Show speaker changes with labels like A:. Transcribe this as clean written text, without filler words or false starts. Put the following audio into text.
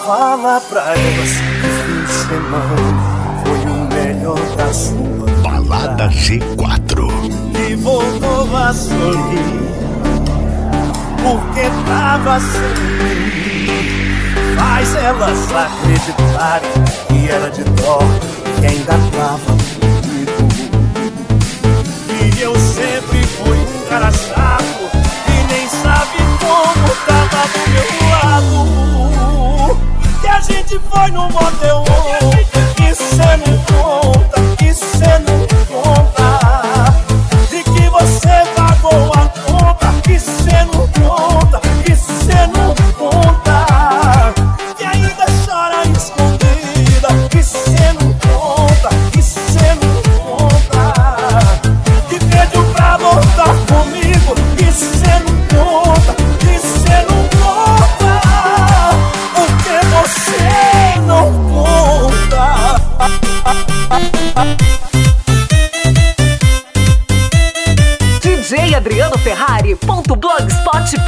A: Fala pra elas que fim de semana foi o melhor da sua vida.
B: Balada G4.
A: E voltou a sorrir porque tava sem mim. Faz elas acreditarem que era de dó e ainda tava comigo. E eu sempre fui um cara chato e nem sabe como tava do meu lado. Que a gente foi no motel, que cê não conta, que cê não conta. De que você pagou a conta, que cê não conta, que cê não conta. Que ainda chora escondida, que cê não conta, que cê não conta. Que pediu pra voltar comigo, que cê não conta, que cê não conta. Porque você não conta.
C: DJ AdrianoFerrari.blogspot.com